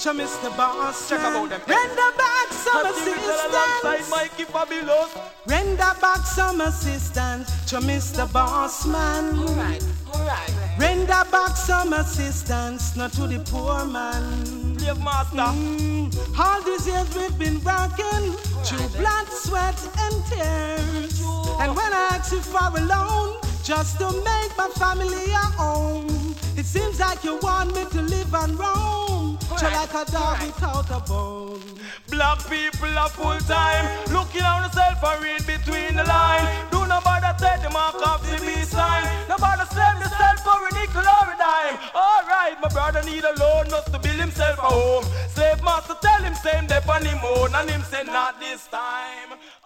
to Mr. Boss. Check about them. Render back some assistance. Mikey Fabulous. Render back some assistance to Mr. Bossman. Alright. Render back some assistance, not to the poor man. Slave master. All these years we've been working through blood, sweat, and tears. And when I ask you for a loan, just to make my family a home, it seems like you want me to live and roam, like a dog without a bone. Black people are full time, looking on yourself and read between the line. Do not bother take the mark off the B sign. No bother sell yourself for a nickel or a dime. Alright, my brother need a loan just to build himself a home. Slave master tell him same day on him own, and him say not this time.